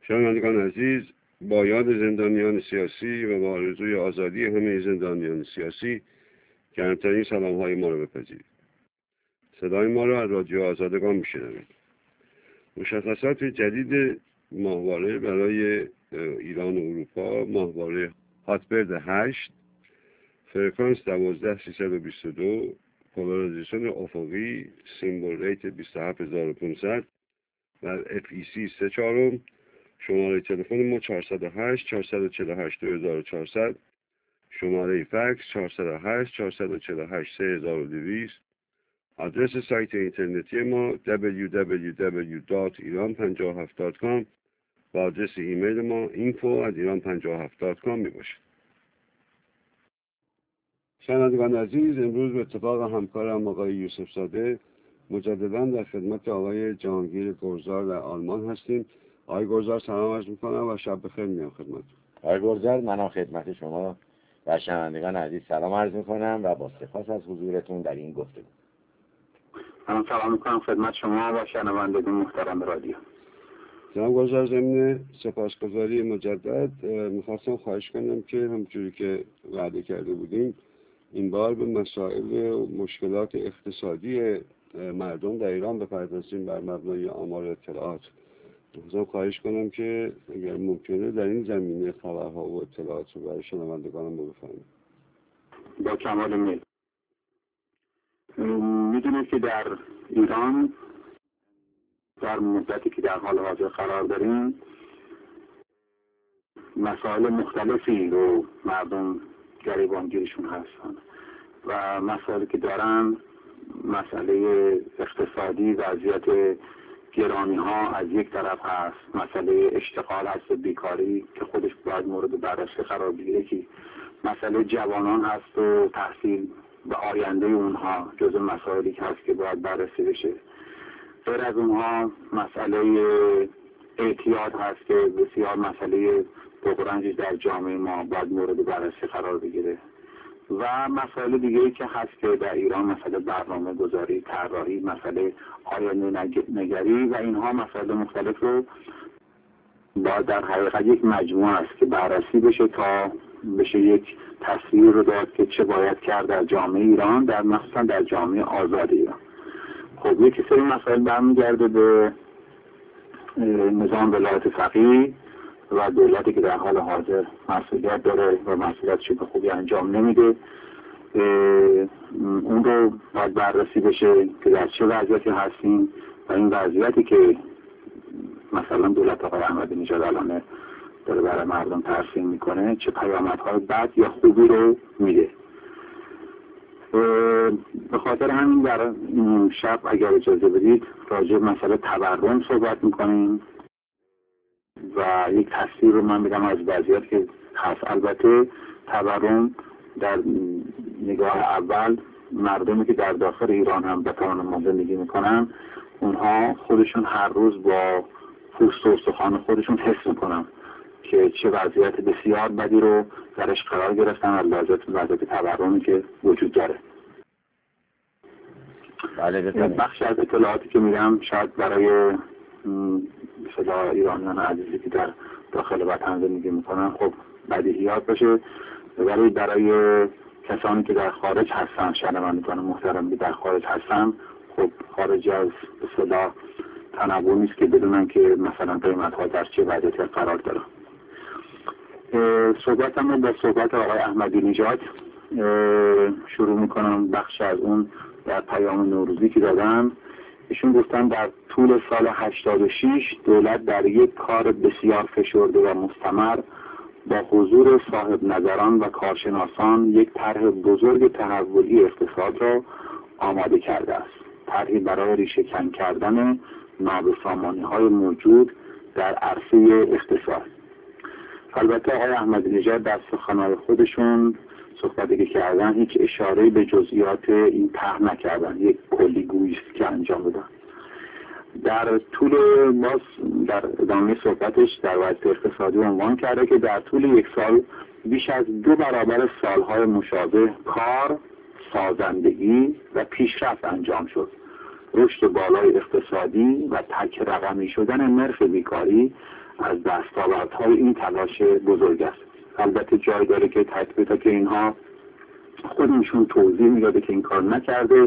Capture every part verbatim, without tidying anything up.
شنوندگان عزیز، با یاد زندانیان سیاسی و با آرزوی آزادی همه زندانیان سیاسی گرمترین سلام‌های ما را بپذیرید. صدای ما را از رادیو آزادگان میشنوید. مشخصات جدید ماهواره برای ایران و اروپا: ماهواره هاتبرد هشت، فرکانس دوازده سیصد و بیست و دو، پولاریزیشن افقی، سیمبل ریت بیست و هفت هزار و پانصد و اف ای سی سه چهارم. شماره تلفن ما چهارصد و هشت چهارصد و چهل و هشت دو هزار و چهارصد، شماره فکس چهارصد و هشت چهارصد و چهل و هشت سه هزار و دویست. آدرس سایت اینترنتی ما دبلیو دبلیو دبلیو دات ایران پنجاه و هفت دات کام و آدرس ایمیل ما اینفو ات ایران پنجاه و هفت دات کام می باشد. شنوندگان عزیز، امروز به اتفاق همکارم آقای یوسف زاده مجددا در خدمت آقای جهانگیر گرزار در آلمان هستیم. آقای گرزار سلام عرض میکنم و شب بخیر میگم خدمت. آقای گرزار، منم خدمت شما و شنوندگان عزیز سلام عرض میکنم و با سپاس از حضورتون در این گفتگو. منم سلام میکنم خدمت شما و شنوندگان محترم رادیو. جناب گرزار، ضمن سپاسگزاری مجدد میخواستم خواهش کنم که همونجوری که وعده کرده بودیم این بار به مسائل و مشکلات اقتصادی مردم در ایران بپردازیم بر مبنای آمار اطلاعات. میخواستم خواهش کنم که اگر ممکنه در این زمینه خبرها و اطلاعات رو برای شنوندگانم بفرمایید. با کمال میل. میدونید که در ایران در مدتی که در حال حاضر قرار داریم مسائل مختلفی رو مردم گریبانگیرشون هستن و مسائلی که دارن مسئله اقتصادی، وضعیت گرانی ها از یک طرف هست، مسئله اشتغال هست و بیکاری که خودش باید مورد بررسی قرار بگیره، که مسئله جوانان هست و تحصیل و آینده اونها جزء مسائلی که هست که باید بررسی بشه. غیر از اونها مسئله اعتیاد هست که بسیار مسئله بغرنج در جامعه ما باید مورد بررسی قرار بگیره و مسائل دیگه‌ای که هست که در ایران مسئله برنامه گذاری، طراحی، مسئله آینده نگری و اینها مسائل مختلف رو باید در حقیقت یک مجموعه است که بررسی بشه تا بشه یک تصویر رو داد که چه باید کرد در جامعه ایران، در مخصوصا در جامعه آزاد ایران. خب یک سری مسائل برمیگرده به نظام ولایت فقیه و دولتی که در حال حاضر مسئولیت داره و مسئولیتش به خوبی انجام نمیده. اون رو باید بررسی بشه که در چه وضعیتی هستیم و این وضعیتی که مثلا دولت آقای احمدی نژاد الان داره برای مردم ترسیم میکنه چه پیامدهای بد یا خوبی رو میده. به خاطر همین در این شب اگر اجازه بدید راجع به مسئله تورم صحبت میکنیم و یک تصویر رو من بدم از وضعیت که هست. البته تورم در نگاه اول مردمی که در داخل ایران هم به توان ما زندگی میکنن اونها خودشون هر روز با پوست و استخوان خودشون حس میکنن که چه وضعیت بسیار بدی رو درش قرار گرفتن از وضعیت وضعیت تورمی که وجود داره. بله بخش از اطلاعاتی که میدم شاید برای مثلا ایرانیان عزیزی که در داخل وطن زندگی میکنن خب بدیهیات باشه، ولی برای کسانی که در خارج هستن، شنوندگان محترم که در خارج هستن، خب خارج از اصطلاح تنوع نیست که بدونن که مثلا قیمت ها در چه وضعیتی قرار داره. صحبتم رو با صحبت آقای احمدی نژاد شروع میکنم. بخش از اون در پیام نوروزی که دادن، ایشون گفتن در طول سال هشتاد و شش دولت در یک کار بسیار فشرده و مستمر با حضور صاحب نظران و کارشناسان یک طرح بزرگ تحولی اقتصاد را آماده کرده است. طرحی برای ریشه کن کردن نابسامانی‌های موجود در عرصه اقتصاد. البته آقای احمدی نژاد در سخنان خودشون صحبتی که کردن هیچ اشاره‌ای به جزئیات این طرح نکردن، یک کلی‌گویی است که انجام دادن. در طول باز در ادامه صحبتش در وضعیت اقتصادی عنوان کرده که در طول یک سال بیش از دو برابر سالهای مشابه کار، سازندگی و پیشرفت انجام شد رشد بالای اقتصادی و تک رقمی شدن نرخ بیکاری از دستاوردهای این تلاش بزرگ است. البته جای داره که تثبیت که اینها خودشون توضیح میداده که این کار نکرده.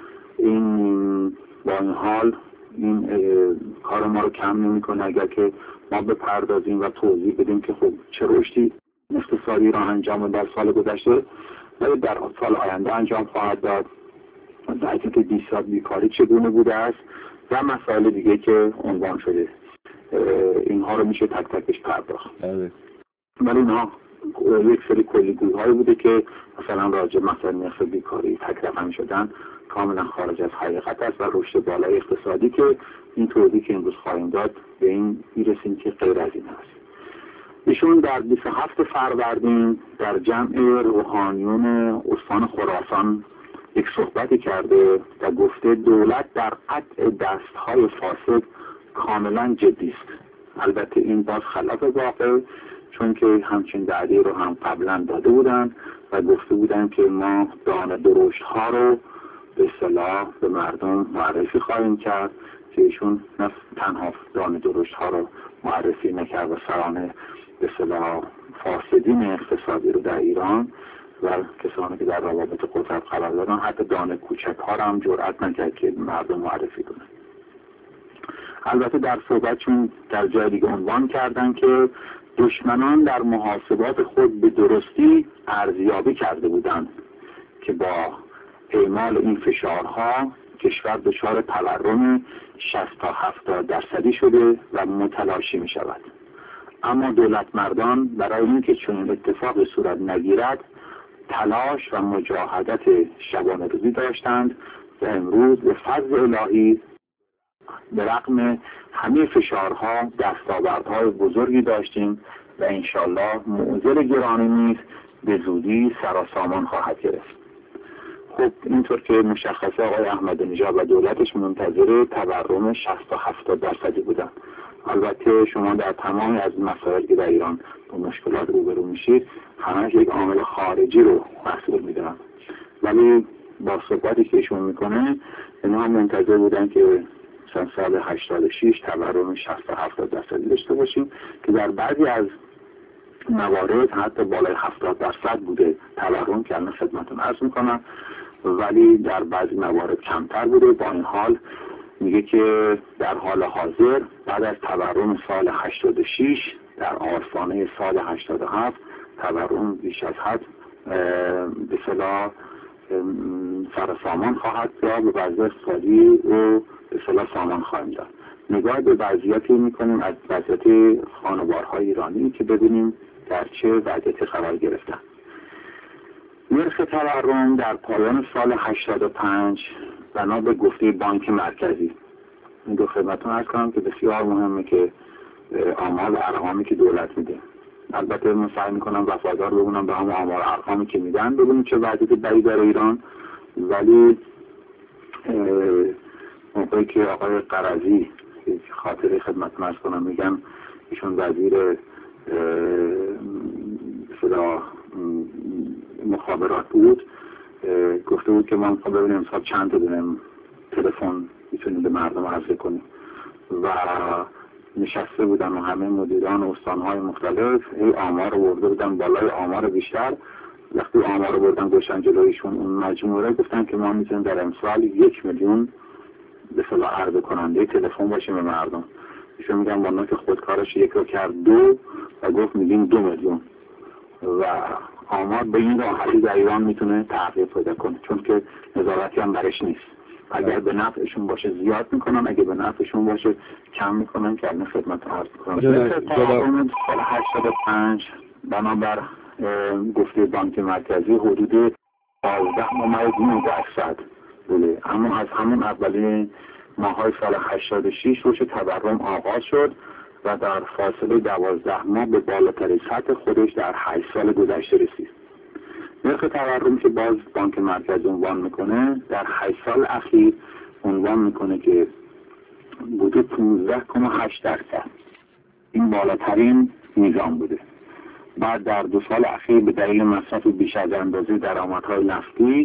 این با این حال این کار ما رو کم نمیکنه اگر که ما بپردازیم و توضیح بدیم که خب چه رشدی اقتصادی را انجام در سال گذشته و در سال آینده انجام خواهد داد، وضعیت بیشتر بیکاری چگونه بوده است و مسائل دیگه که عنوان شده. اینها رو میشه تک تکش پرداخت. ولی اینها یک سری کلیگویی بوده که مثلا راجع مثلا نرخ بیکاری تک رقمی شدن کاملا خارج از حقیقت است و رشد بالای اقتصادی که این توضیحی که امروز خواهیم داد به این میرسیم که غیر از این است. ایشون در بیست و هفتم فروردین در جمع روحانیون استان خراسان یک صحبتی کرده و گفته دولت در قطع دستهای فاسد کاملا جدی است. البته این باز خلاف واقع، چون که همچین وعده رو هم قبلا داده بودن و گفته بودن که ما دانه درشت ها رو به اصطلاح به مردم معرفی خواهیم کرد که ایشون نه تنها دانه درشت ها رو معرفی نکرد و سرانه به اصطلاح فاسدین اقتصادی رو در ایران و کسانی که در روابط قدرت قرار دارن حتی دانه کوچک ها رو هم جرئت نکرد که مردم معرفی کنن. البته در صحبتشون در جای دیگه عنوان کردن که دشمنان در محاسبات خود به درستی ارزیابی کرده بودند که با اعمال این فشارها کشور دچار تورم شصت تا هفتاد درصدی شده و متلاشی می شود. اما دولت مردان برای اینکه چنین اتفاق صورت نگیرد تلاش و مجاهدت شبانه روزی داشتند و امروز به فضل الهی به رغم همه فشارها دستاوردهای بزرگی داشتیم و انشالله معضل گرانی نیز به زودی سراسامان خواهد گرفت. خب اینطور که مشخصه آقای احمدی نژاد و دولتش منتظر تورم شصت تا هفتاد درصدی بودن. البته شما در تمامی از مسائلی که در ایران با مشکلات روبرو میشید همش یک عامل خارجی رو مسئول میدونن، ولی با صحبتی که ایشون میکنه اینا هم منتظر بودن که سال هشتاد و شش تورم شصت تا هفتاد درصدی داشته باشیم که در بعضی از موارد حتی بالای هفتاد درصد بوده تورم که الان خدمتتون عرض میکنم، ولی در بعضی موارد کمتر بوده. با این حال میگه که در حال حاضر بعد از تورم سال هشتاد و شش در آستانه سال هشتاد و هفت تورم بیش از حد به اصطلاح سرسامان خواهد داد و وضع اقتصادی رو به اصطلاح سامان خواهیم داد. نگاه به وضعیتی میکنیم از وضعیت خانوارهای ایرانی که ببینیم در چه وضعیتی قرار گرفتن. نرخ تورم در پایان سال هشتاد و پنج بنا به گفته بانک مرکزی، این دو خدمتون عرض کنم که بسیار مهمه که آمار و ارقامی که دولت میده، البته من سعی میکنم وفادار بمونم به همون آمار و ارقامی که میدن ببینیم چه وضعیت بدی در ایران. ولی موقعی که آقای قرضی خاطر خدمتتون عرض کنم میگم ایشون وزیر صدا مخابرات بود، گفته بود که ما میخوام ببینیم امسال چند تا دونه تلفن میتونیم به مردم عرضه کنیم و نشسته بودن و همه مدیران استانهای مختلف این آمار رو برده بودن بالای آمار بیشتر. وقتی آمار رو بردن گوشن جلویشون اون مجموعه گفتن که ما میتونیم در امسال یک میلیون به صلاح عرضه کننده تلفن باشیم به مردم. ایشون میگن با نوک خودکارش یک رو کرد دو و گفت میگیم دو میلیون و آمار به این راحتی در ایران میتونه تغییر پیدا کنه چون که نظارتی هم برش نیست. اگر به نفعشون باشه زیاد میکنن، اگه به نفعشون باشه کم میکنن که الان خدمت عرض کنم. تورم سال هشتاد و پنج بنابر گفته بانک مرکزی حدود دوازده ممیز نه درصد بوده، اما از همون اولین ماهای سال هشتاد و شش رشد تورم آغاز شد و در فاصله دوازده ماه به بالاترین سطح خودش در هشت سال گذشته رسید. نرخ تورم که باز بانک مرکزی عنوان میکنه در هشت سال اخیر عنوان میکنه که بوده پانزده و هشت درصد. این بالاترین میزان بوده. بعد در دو سال اخیر به دلیل مصرف بیش از اندازه درآمدهای نفتی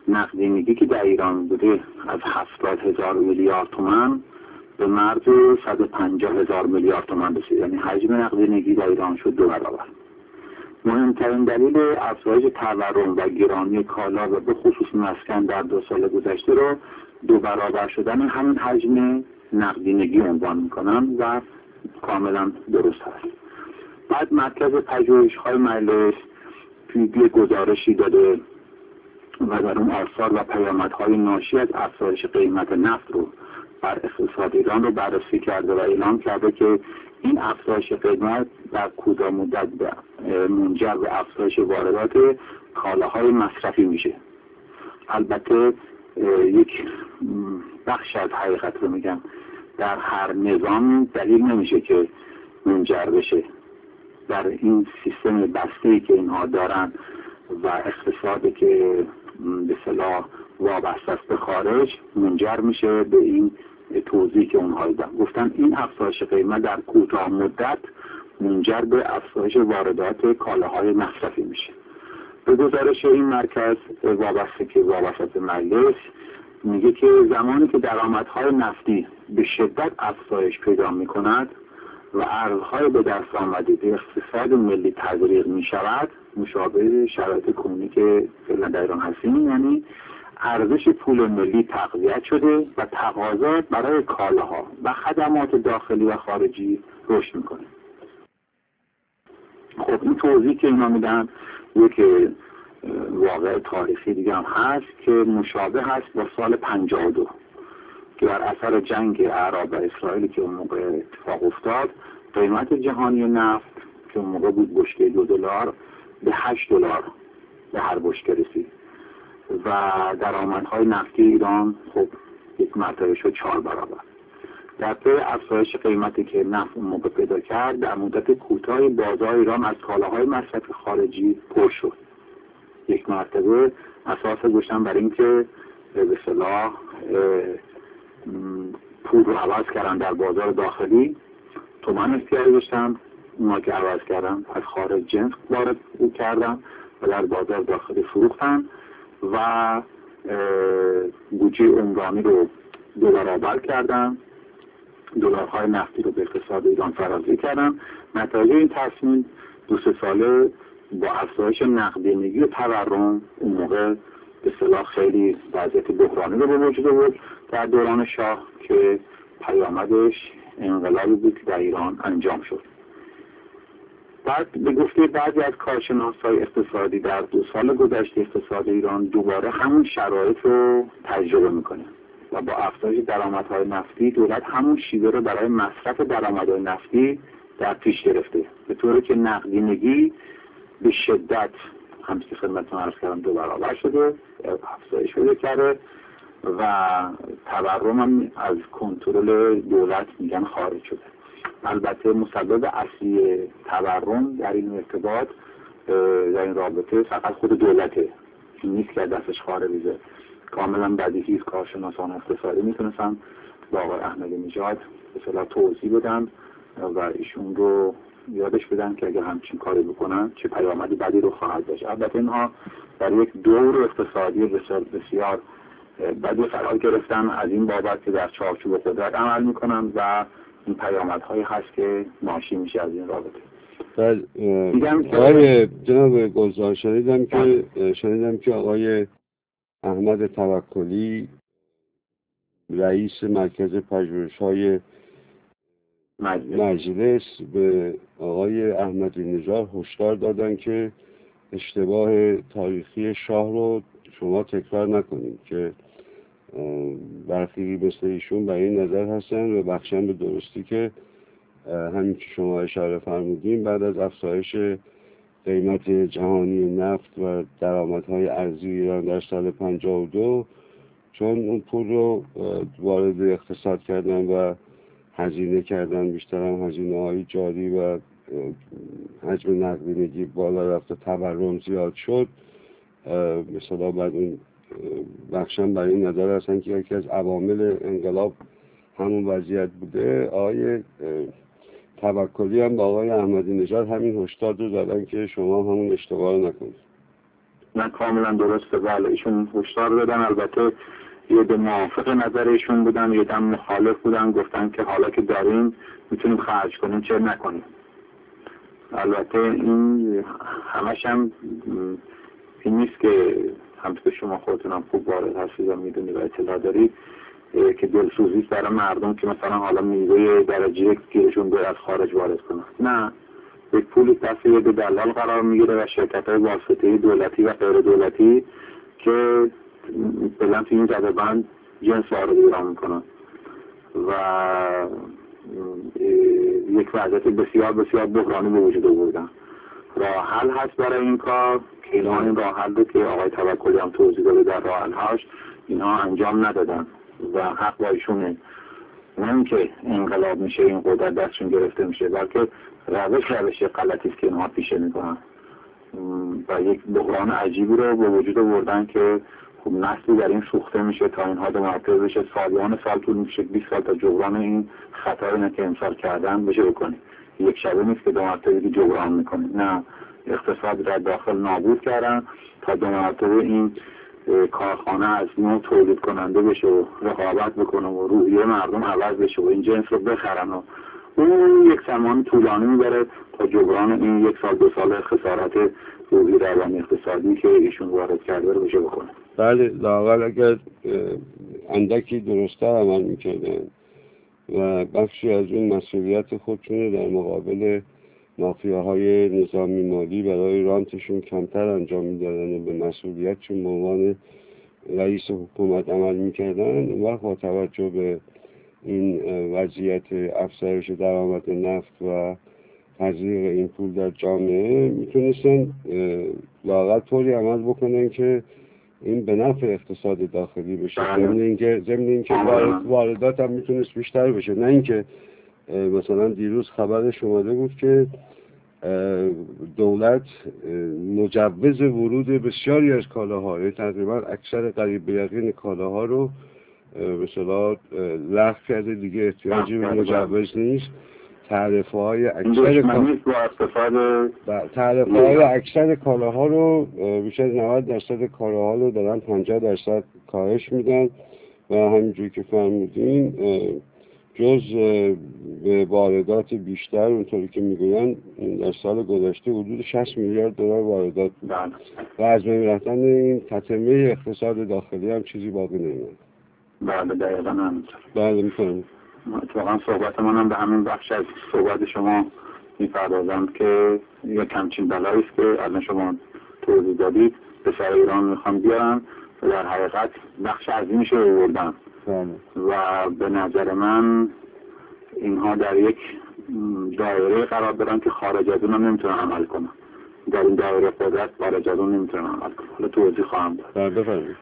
نقدینگی که در ایران بوده از هفتاد هزار میلیارد تومان به مرز صد و پنجاه هزار میلیارد تومان رسید، یعنی حجم نقدینگی در ایران شد دو برابر. مهمترین دلیل افزایش تورم و گرانی کالا و به خصوص مسکن در دو سال گذشته رو دو برابر شدن همین حجم نقدینگی عنوان میکنن و کاملا درست هست. بعد مرکز پژوهش‌های مجلس توی گزارشی داده و در اون آثار و پیامدهای ناشی از افزایش قیمت نفت رو بر اقتصاد ایران رو بررسی کرده و اعلام کرده که این افزایش قیمت در کوتاه مدت منجر به افزایش واردات کالاهای مصرفی میشه. البته یک بخش از حقیقت رو میگم، در هر نظام دلیل نمیشه که منجر بشه. در این سیستم بسته‌ای که اینها دارن و اقتصادی که به اصطلاح وابسته است به خارج منجر میشه به این توضیحی که اونها دادن. گفتن این افزایش قیمت در کوتاه مدت منجر به افزایش واردات کالاهای مصرفی میشه. به گزارش این مرکز وابسته که وابسته به مجلس میگه که زمانی که درآمدهای نفتی به شدت افزایش پیدا میکند و ارزهای به دست آمده به اقتصاد ملی تزریق می شود، مشابه شرایط کنونی که فعلا در ایران هستیم، یعنی ارزش پول ملی تقویت شده و تقاضا برای کالاها و خدمات داخلی و خارجی رشد میکنه. خب این توضیح که اینا میدن یک واقع تاریخی دیگه هم هست که مشابه هست با سال پنجاه و دو که در اثر جنگ عرب و اسرائیل که اون موقع اتفاق افتاد، قیمت جهانی نفت که اون موقع بود بشکه دو دلار به هشت دلار به هر بشکه رسید و درآمدهای نفتی ایران خب یک مرتبه شد چهار برابر. در پی افزایش قیمتی که نفت اون موقع پیدا کرد، در مدت کوتاهی بازار ایران از کالاهای مصرفی خارجی پر شد. یک مرتبه اساس گذاشتن بر اینکه به اصطلاح پول رو عوض کردن در بازار داخلی، تومان اختیار داشتن، اونا که عوض کردن از خارج جنس وارد او کردن و در بازار داخلی فروختن و بودجه عمرانی رو دو برابر کردن، دلارهای نفتی رو به اقتصاد ایران فرازی کردن. نتایج این تصمیم دو سه ساله با افزایش نقدینگی و تورم اون موقع به اصطلاح خیلی وضعیت بحرانی رو به وجود آورد در دوران شاه که پیامدش انقلابی بود که در ایران انجام شد. بعد به گفته بعضی از کارشناسای اقتصادی در دو سال گذشته اقتصاد ایران دوباره همون شرایط رو تجربه میکنه و با افزایش درآمدهای نفتی دولت همون شیوه رو برای مصرف درآمدهای نفتی در پیش گرفته، به طوری که نقدینگی به شدت همچنین که خدمتتون عرض کردم دو برابر شده، افزایش پیدا کرده و تورم هم از کنترل دولت میگن خارج شده. البته مسبب اصلی تورم در این ارتباط در این رابطه فقط خود دولته، این نیست که دستش خارجه. کاملا بدیهی است کارشناسان اقتصادی میتونستن با آقای احمدی نژاد به اصطلاح توضیح بدن و ایشون رو یادش بدن که اگر همچین کاری بکنن چه پیامدی بدی رو خواهد داشت. البته اینها در یک دور اقتصادی بسیار بسیار بدی قرار گرفتن از این بابت که در چارچوب قدرت عمل میکنن و این پیامدهایی هست که ناشی میشه از این رابطه. بعد آقای جناب گلزار شنیدم که شنیدم که آقای احمد توکلی رئیس مرکز پژوهش‌های مجلس به آقای احمدی نژاد هشدار دادن که اشتباه تاریخی شاه رو شما تکرار نکنید، که برخی مثل ایشون به این نظر هستن و بخشن به درستی که همین که شما اشاره فرمودین بعد از افزایش قیمت جهانی نفت و درآمدهای ارزی ایران در سال پنجاه و دو، چون اون پول رو وارد اقتصاد کردن و هزینه کردن، بیشتر هم هزینه های جاری و حجم نقدینگی بالا رفت، تورم زیاد شد. مثلا بعد اون بخشم برای این نظر هستن که یکی از عوامل انقلاب همون وضعیت بوده. آقای توکلی هم با آقای احمدی نژاد همین هشدار رو دادن که شما همون اشتباه رو نکنید. نه کاملا درسته. بله ایشون هشدار دادن، البته یه ده موافق نظر ایشون بودن، یه ده مخالف بودن، گفتن که حالا که داریم میتونیم خرج کنیم چه نکنیم. البته این همش هم این نیست که همچنین شما خودتون هم خوب وارد هستید و میدونید و اطلاع دارید که دلسوزی برای مردم که مثلا حالا میوه درجه یک گیرشون به از خارج وارد کنن. نه، یک پولی دست یه دلال قرار میگیره و شرکت‌های واسطه‌ای دولتی و غیر دولتی که فعلا تو این زده‌بند جنس وارد ایران میکنن و یک وضعیت بسیار بسیار بحرانی به وجود آوردن. راه حل هست برای این کار که اینها این راه حل رو که آقای توکلی هم توضیح داده در راه حل هاش اینها انجام ندادن و حق با ایشونه. نه اینکه انقلاب میشه این قدرت دستشون گرفته میشه، بلکه روش روش غلطی است که اینها پیشه میکنن و یک بحران عجیبی رو به وجود آوردن که خب نسلی در این سوخته میشه تا اینها دو مرتبه بشه، سالیان سال طول میشه، بیست سال تا جبران این خطایی که امسال کردن بشه بکنی. یک شبه نیست که دو مرتبه جبران میکنه. نه، اقتصاد در داخل نابود کردن تا دو مرتبه این کارخانه از نوع تولید کننده بشه و رقابت بکنه و روحیه مردم عوض بشه و این جنس رو بخرن و اون یک زمان طولانی میبره تا جبران این یک سال دو سال خسارت روحی روانی اقتصادی که ایشون وارد کرده رو بشه بکنه. بله، لااقل اگر اندکی درست‌تر عمل میکردن و بخشی از اون مسئولیت خودشون در مقابل مافیاهای نظامی مالی برای رانتشون کمتر انجام میدادن و به مسئولیتشون به عنوان رئیس حکومت عمل میکردن، اون وقت با توجه به این وضعیت افزایش درآمد نفت و تزریق این پول در جامعه میتونستن لااقل طوری عمل بکنن که این به نفع اقتصاد داخلی بشه، ضمن اینکه ضمن اینکه واردات هم میتونست بیشتر بشه. نه اینکه مثلا دیروز خبرش اومده بود که دولت مجوز ورود بسیاری از کالاها، تقریبا اکثر قریب به یقین کالاها رو مثلا لغو کرده، دیگه احتیاجی به مجوز نیست. تعرفه های اکثر تعرفه های اکثر کالاها رو بیش از نود درصد کالاها رو دارن پنجاه درصد کاهش میدن و همینجوری که فرمودین جز به واردات بیشتر اونطوری که میگوین در سال گذشته حدود شصت میلیارد دلار واردات بود و از بین رفتن این تتمه اقتصاد داخلی هم چیزی باقی نمیمونه. بله دقیقا همینطور. بله میفهمم. اتفاقا صحبت منم به همین بخش از صحبت شما میپردازم که یک همچین بلایی است که الان شما توضیح دادید به سر ایران میخوام بیارن و در حقیقت بخش عظیمش رو آوردن و به نظر من اینها در یک دایره قرار دارن که خارج از اون هم نمیتونن عمل کنن. در این دایره قدرت خارج از اون نمیتونن عمل کنن. حالا توضیح خواهم داد. بفرمایید.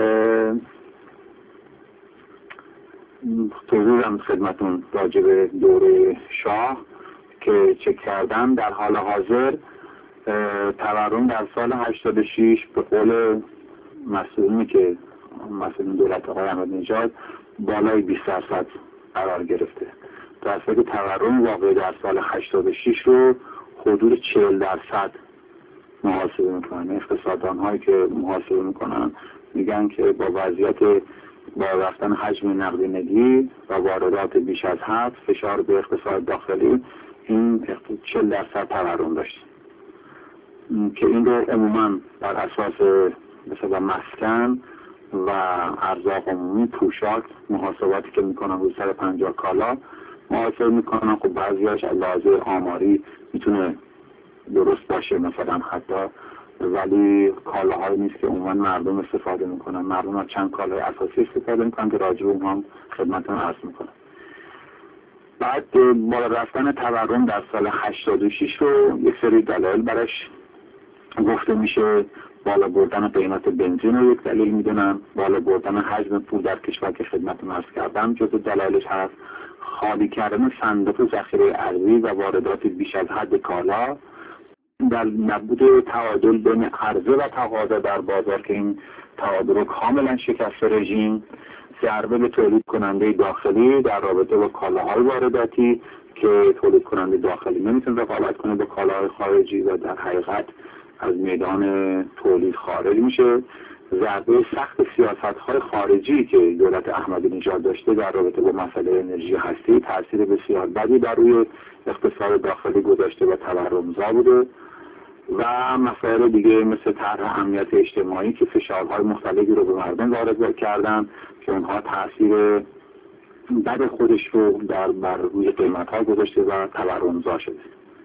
توضیحم خدمتون راجع به دوره شاه که چک کردن در حال حاضر تورم در سال هشتاد و شش به قول مسئولینی که مسئولین دولت آقای احمدی‌نژاد بالای بیست درصد قرار گرفته. در صورتی که تورم واقعی در سال هشتاد و شش رو حدود چهل درصد محاسبه میکنن. اقتصاددان هایی که محاسبه میکنن میگن که با وضعیت با رفتن حجم نقدینگی و واردات بیش از حد فشار به اقتصاد داخلی این چهل درصد تورم داشت که این رو عموما بر اساس مثلا مسکن و ارزاق عمومی، پوشاک، محاسباتی که میکنن روی سر پنجاه کالا محاسبه میکنن. خب بعضیاش لحاظ آماری میتونه درست باشه مثلا حتی، ولی کالاهایی نیست که عموما مردم استفاده میکنن. مردم از چند کالای اساسی استفاده میکنن که راجع به اونها هم خدمتتون عرض میکنن. بعد بالا رفتن تورم در سال هشتاد و شش رو یک سری دلایل برش گفته میشه. بالا بردن قیمت بنزین رو یک دلیل میدونن، بالا بردن حجم پول در کشور که خدمتتون عرض کردم جزو دلایلش هست، خالی کردن صندوق ذخیره ارزی و واردات بیش از حد کالا، در نبود تعادل بین عرضه و تقاضا در بازار که این تعادل رو کاملا شکست رژیم، ضربه به تولید کننده داخلی در رابطه با کالاهای وارداتی که تولید کننده داخلی نمیتونه رقابت کنه با کالاهای خارجی و در حقیقت از میدان تولید خارج میشه. ضربه سخت سیاست‌های خارجی که دولت احمدی نژاد داشته در رابطه با مسئله انرژی هستی تاثیر بسیار بدی بر روی اقتصاد داخلی گذاشته و تورمزا بوده و مسائل دیگه مثل طرح امنیت اجتماعی که فشارهای مختلفی رو به مردم وارد کردن که اونها تاثیر بد خودش رو در بر روی قیمت‌ها گذاشته و تورمزا شده.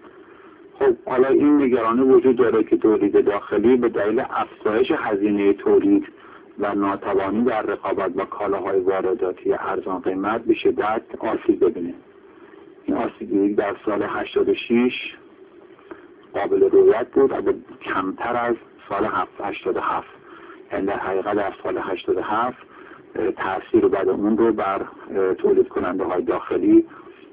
خب حالا این نگرانی وجود داره که تولید داخلی به دلیل افزایش هزینه تولید و ناتوانی در رقابت با کالاهای وارداتی ارزان قیمت به شدت آسیب ببینه. این آسیب در سال هشتاد و شش قابل رویت بود اما کمتر از سال هشتاد و هفت. یعنی در حقیقت در سال هشتاد و هفت تأثیر بعد اون رو بر تولید کننده های داخلی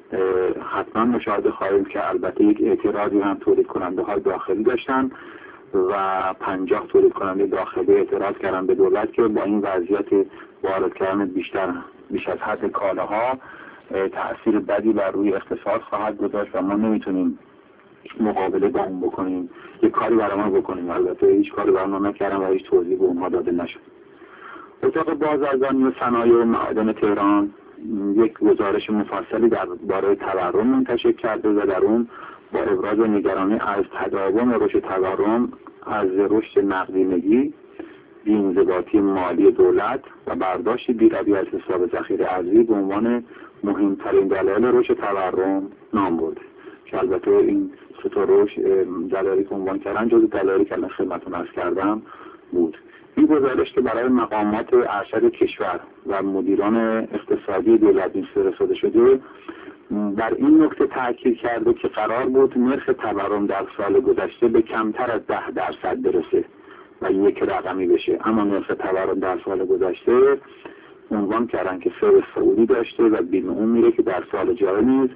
حتما مشاهده خواهیم که البته یک اعتراضی هم تولید کننده های داخلی داشتن و پنجاه تولید کننده داخلی اعتراض کردن به دولت که با این وضعیت وارد کردن بیشتر بیش از حد کالاها تأثیر بدی بر روی اقتصاد خواهد گذاشت و ما نمیتونیم مقابله با اون بکنیم، یک کاری برای ما بکنیم. البته هیچ کاری برای ما نکردن و هیچ توضیح به اونها داده نشد. اتاق بازرگانی و صنایع و معادن تهران یک گزارش مفصلی درباره تورم منتشر کرده و در اون با ابراز نگرانی از تداوم رشد تورم، از رشد نقدینگی، بی‌انضباطی مالی دولت و برداشت بی‌رویه از حساب ذخیره ارزی به عنوان مهمترین دلایل رشد تورم نام برده. که البته این سه رشد دلایلی که عنوان کردن جزو دلایلی که الان خدمتتون عرض کردم بود. این گزارش که برای مقامات ارشد کشور و مدیران اقتصادی دولت فرستاده شده در این نکته تاکید کرده که قرار بود نرخ تورم در سال گذشته به کمتر از ده درصد برسه و یک رقمی بشه، اما نرخ تورم در سال گذشته عنوان کردن که سیر سعودی داشته و بین اون میره که در سال جاری نیز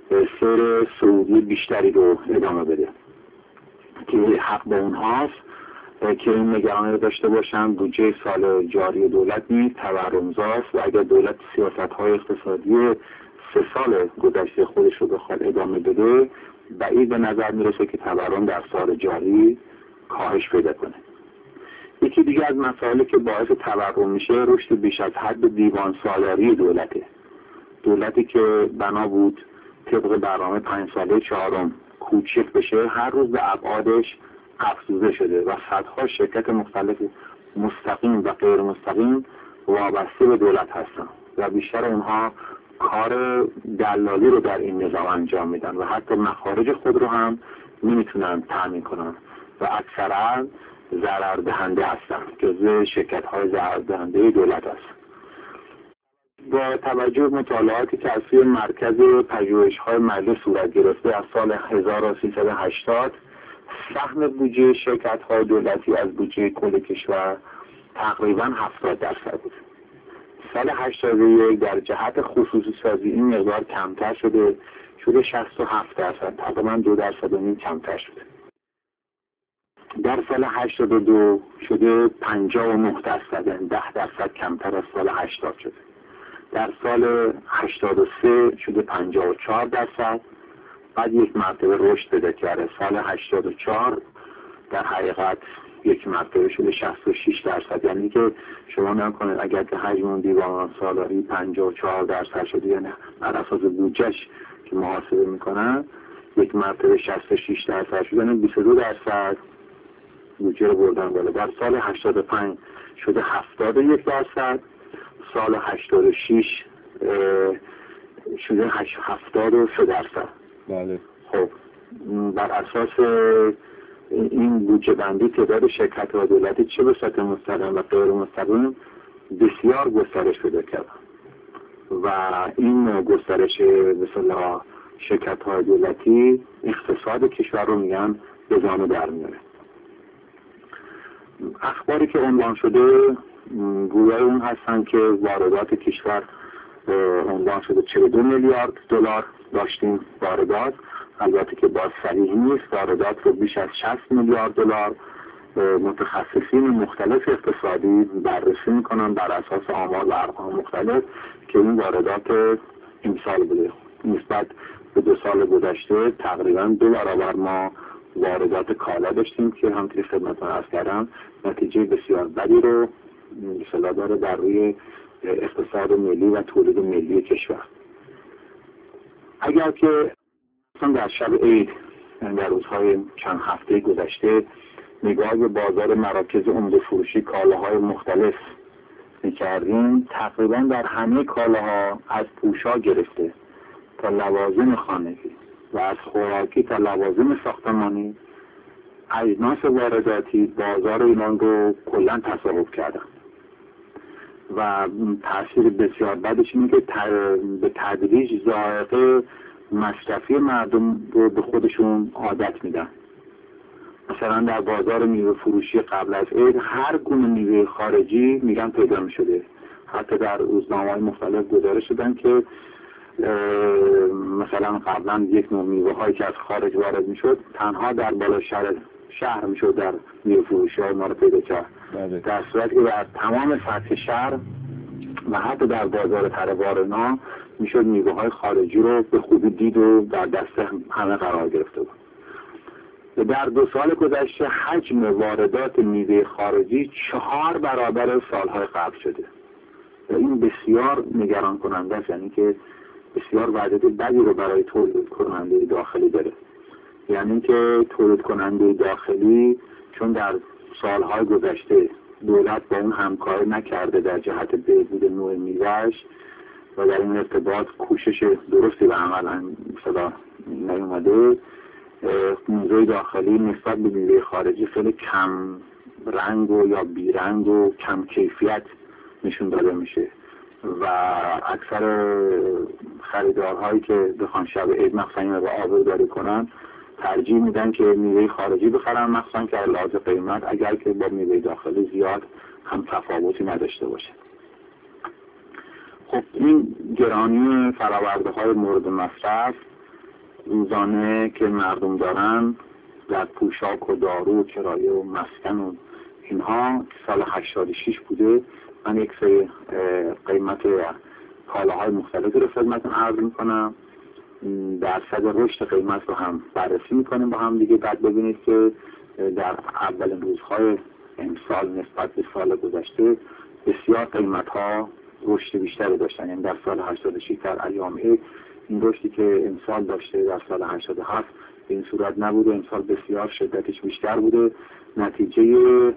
سیر سعودی بیشتری رو ادامه بده که حق به اونهاست که این نگرانی رو داشته باشن. بودجه سال جاری دولت نیز تورمزاست و اگر دولت سیاست‌های اقتصادی سه سال گذشته خودش رو بخواد ادامه بده بعید به نظر میرسه که تورم در سال جاری کاهش پیدا کنه. یکی دیگه از مسائلی که باعث تورم میشه رشد بیش از حد دیوان سالاری دولته. دولتی که بنا بود طبق برنامه پنج ساله چهارم کوچک بشه هر روز به ابعادش افزوده شده و صدها شرکت مختلف مستقیم و غیر مستقیم وابسته به دولت هستن و بیشتر اونها کار دلالی رو در این نظام انجام میدن و حتی مخارج خود رو هم نمیتونن تامین کنن و اکثرا ضرر دهنده هستن، جزو شرکت های ضرر دهنده دولت هستن. با توجه به مطالعاتی که از سوی مرکز پژوهش‌های ملی صورت گرفته از سال هزار و سیصد و هشتاد سهم بودجه شرکت‌های دولتی از بودجه کل کشور تقریباً هفتاد درصد بود. سال هشتاد و یک در جهت خصوصی سازی این مقدار کمتر شده شده شصت و هفت درصد، تقریباً دو درصد و نیم کمتر شده. در سال هشتاد و دو شده پنجاه و نه درصد، یعنی ده درصد کمتر از سال هشتاد شده. در سال هشتاد و سه شده پنجاه و چهار درصد، بعد یک مرتبه رشد پیدا کرده. سال هشتاد و چهار در حقیقت یک مرتبه شده شصت و شش درصد، یعنی که شما نکنید اگر که حجم دیوان سالاری پنجاه و چهار درصد شده، یعنی بر اساس بودجهش که محاسبه میکنن یک مرتبه شصت و شش درصد شده، یعنی بیست و دو درصد بودجه رو بردن بالا. در سال هشتاد و پنج شده هفتاد و یک درصد، سال هشتاد و شش شده هفتاد و سه درصد. بله. خب بر اساس این بودجه بندی تعداد شرکت و دولتی چه به صورت مستقیم و غیر مستقیم بسیار گسترش پیدا کرد و این گسترش به اصطلاح شرکت های دولتی اقتصاد کشور رو میگن به زانو در میاره. اخباری که عنوان شده گویای اون هستن که واردات کشور عنوان شده چهل و دو میلیارد دلار داشتیم واردات، البته که باز صحیح نیست. واردات رو بیش از شصت میلیارد دلار متخصصین مختلف اقتصادی بررسی میکنن بر اساس آمار و ارقام مختلف که این واردات امسال بوده. نسبت به دو سال گذشته تقریبا دو برابر ما واردات کالا داشتیم که همونطوری خدمتتون عرض کردم نتیجه بسیار بدی رو مثلا داره در روی اقتصاد ملی و تولید ملی کشور. اگر که مثلا در شب عید در روزهای چند هفته گذشته نگاه به بازار مراکز عمده فروشی کالاهای مختلف می‌کردیم، تقریبا در همه کالاها از پوشا گرفته تا لوازم خانگی و از خوراکی تا لوازم ساختمانی اجناس وارداتی بازار ایران رو کلا تصاحب کردن و تاثیر بسیار بدش اینه که به تدریج ذائقه مصرفی مردم رو به خودشون عادت میدن. مثلا در بازار میوه فروشی قبل از عید هر گونه میوه خارجی میگن پیدا میشده. حتی در روزنامه‌های مختلف گزارش شدن که مثلا قبلا یک نوع میوه هایی که از خارج وارد میشد تنها در بالا شهر شهر میشد در میوه فروشی های ما رو پیدا کرد، در صورتی که در تمام سطح شهر و حتی در بازار تره‌وارنا میشد میوه های خارجی رو به خوبی دید و در دست همه قرار گرفته بود. در دو سال گذشته حجم واردات میوه خارجی چهار برابر سالهای قبل شده و این بسیار نگران کننده است، یعنی که بسیار وضعیت بدی رو برای تولید کننده داخلی داره. یعنی که تولید کننده داخلی چون در سالهای گذشته دولت با اون همکاری نکرده در جهت بهبود نوع میوه‌اش و در این ارتباط کوشش درستی به عمل صدا نیومده، میوه داخلی نسبت به میوه خارجی خیلی کم رنگ و یا بیرنگ و کم کیفیت نشون داده میشه و اکثر خریدارهایی که بخوان شب عید مخصوصا رو آباداری کنن ترجیح میدن که میوه خارجی بخرن، مخصوصا که لحاظ قیمت اگر که با میوه داخلی زیاد هم تفاوتی نداشته باشه. خب این گرانی فراورده های مورد مصرف روزانه که مردم دارن در پوشاک و دارو و کرایه و مسکن و اینها سال هشتاد و شش بوده. من یک سری قیمت کالاهای مختلفی رو خدمتتون عرض میکنم، درصد رشد قیمت رو هم بررسی میکنیم با هم دیگه، بعد ببینید که در اولین روزهای امسال نسبت به سال گذشته بسیار قیمت ها رشد بیشتری داشتن. یعنی در سال هشتاد و شش در ایام عید این رشدی که امسال داشته در سال هشتاد و هفت به این صورت نبوده، امسال بسیار شدتش بیشتر بوده. نتیجه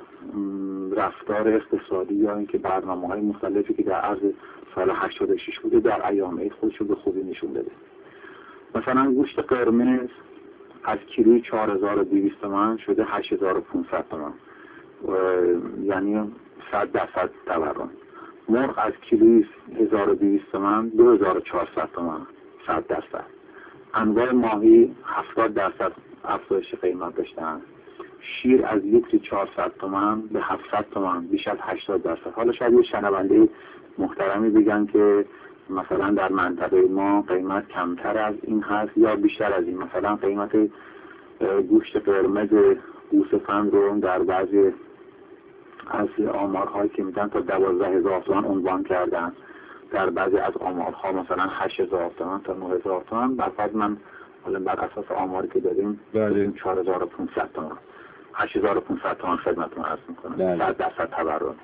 رفتار اقتصادی یا اینکه برنامه‌های مختلفی که در عرض سال هشتاد و شش بوده در ایام عید خودش رو به خوبی نشون داده. مثلا گوشت قرمز از کیلوی چهار هزار و دویست تومان شده هشت هزار و پانصد تومان، یعنی صد درصد تورم. مرغ از کیلوی هزار و دویست تومان دو هزار و چهارصد تومان، صد درصد. انواع ماهی هفتاد درصد افزایش قیمت داشتن. شیر از لیتری چهارصد تومان به هفتصد تومان، بیش از هشتاد درصد. حالا شاید یه شنونده محترمی بگن که مثلا در منطقه ما قیمت کمتر از این هست یا بیشتر از این. مثلا قیمت گوشت قرمز گوسفند رو در بعضی از آمارهایی که میدن تا دوازده هزار تومان عنوان کردن، در بعضی از آمارها مثلا هشت هزار تومان تا نه هزار تومان. بعد من حالا بر اساس آماری که داریم چهار هزار و پانصد تومان هشت هزار و پانصد تومان خدمتتون عرض میکنم، صد درصد تورم.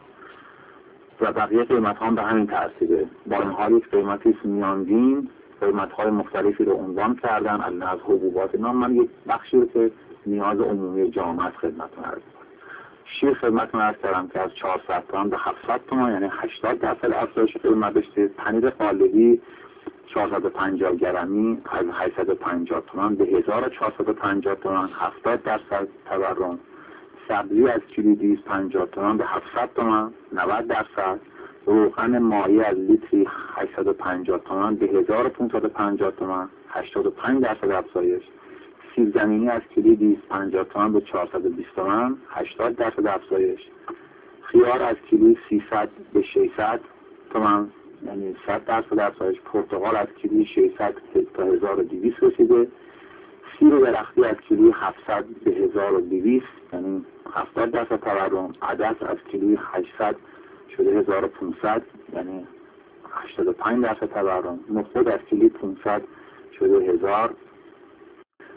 و بقیه قیمت ها هم به همین ترتیبه. با این حال یک قیمتی میانگین قیمت های مختلفی رو عنوان کردن از حبوبات نام. من یک بخشی رو که نیاز عمومی جامعه خدمتتون عرض میکنم. شیر خدمتتون عرض کردم که از چهارصد تومان به هفتصد تومان، یعنی هشتاد درصد افزایش قیمت داشته. پنیر قالبی چهارصد و پنجاه گرمی از هشتصد و پنجاه تومان به هزار و چهارصد و پنجاه تومان، هفتاد درصد تورم. سبزی از کیلوی دویست و پنجاه تومان به هفتصد تومان، نود درصد. روغن ماهی از لیتری هشتصد و پنجاه تومان به هزار و پانصد و پنجاه تومان، هشتاد و پنج درصد افزایش. سیب زمینی از کیلوی دویست و پنجاه تومان به چهارصد و بیست تومان، هشتاد درصد افزایش. خیار از کیلوی سیصد به ششصد تومان، یعنی صد درصد افزایش. پرتقال از کیلوی ششصد تا هزار و دویست رسیده. سیر درختی از کیلوی هفتصد به هزار و دویست، یعنی هفتاد درصد تورم. عدس از کیلوی هشتصد شده هزار و پانصد، یعنی هشتاد و پنج درصد تورم. نخود از کیلوی پانصد شده هزار.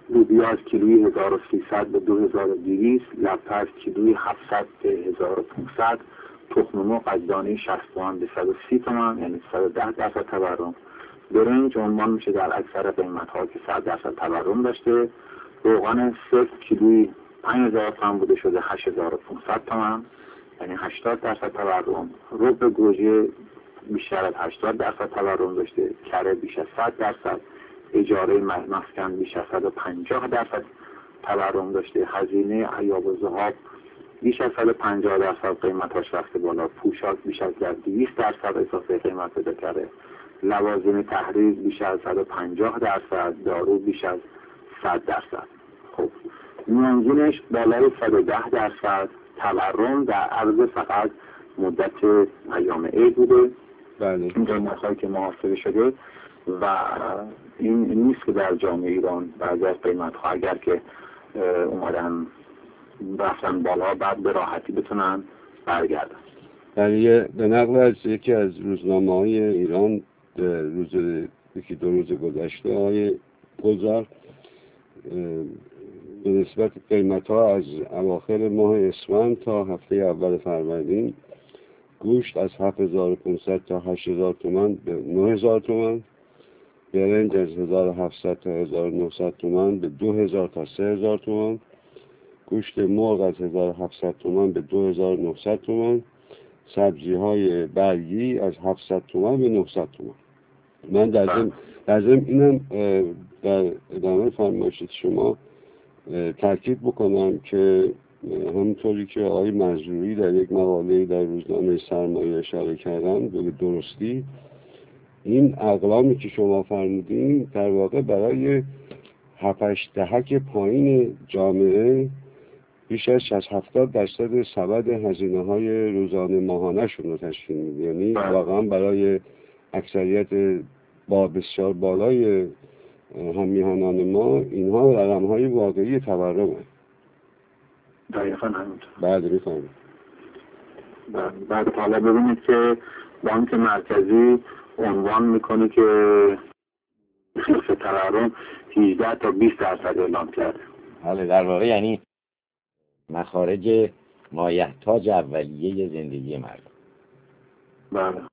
لوبیا از کیلوی هزار و سیصد به دو هزار و دویست، لپه از کیلوی هفتصد به هزار و پانصد، تخم مرغ از دانه شصت تومان به صد و سی تومان، یعنی صد و ده درصد تورم. برنج عنوان میشه در اکثر قیمت‌ها که صد درصد تورم داشته. روغن سفت کیلوی پنج هزار تومان بوده شده هشت هزار و پانصد تومان، یعنی هشتاد درصد تورم. رب گوجه بیشتر از هشتاد درصد تورم داشته. کره بیش از صد درصد. اجاره مسکن بیش از صد و پنجاه درصد تورم داشته. هزینه عیاب و ذهاب بیش از صد و پنجاه درصد قیمتاش رفته بالا. پوشاک بیش از دویست درصد اضافه قیمت پیدا کرده. لوازم تحریر بیش از صد و پنجاه درصد. دارو بیش از صد درصد. خب میانگینش بالای صد و ده درصد تورم در عرض فقط مدت ایام عید بوده. بله. این قیمت‌هایی که محاسبه شده و این نیست که در جامعه ایران بعضی از قیمت‌ها اگر که اومدن رفتن بالا بعد به راحتی بتونن برگردن. یعنی به نقل از یکی از روزنامه‌های ایران روز یکی دو روز گذشته های گذار به نسبت قیمت‌ها از اواخر ماه اسفند تا هفته اول فروردین گوشت از هفت هزار و پانصد تا هشت هزار تومان به نه هزار تومان، برنج از هزار و هفتصد تا هزار و نهصد تومان به دو هزار تا سه هزار تومان، گوشت مرغ از هزار و هفتصد تومان به دو هزار و نهصد تومان، سبزی های برگی از هفتصد تومان به نهصد تومان. من در ضمن در ضمن اینم در ادامه فرمایشات شما تاکید بکنم که همونطوری که آقای منظوری در یک مقاله در روزنامه سرمایه اشاره کردن به درستی، این اقلامی که شما فرمودین در واقع برای هفت دهک پایین جامعه بیش از شصت هفتاد درصد سبد هزینه های روزانه ماهانه شون رو تشکیل میده. یعنی واقعا برای اکثریت با بسیار بالای همیهنان ما اینها رقم های واقعی تورمه. دقیقا همینطور. بعد میفهمید. بعد حالا ببینید که بانک مرکزی عنوان میکنه که خلف تورم هجده تا بیست درصد اعلام کرده. حالا در واقع یعنی مخارج مایحتاج اولیه زندگی مردم. بله.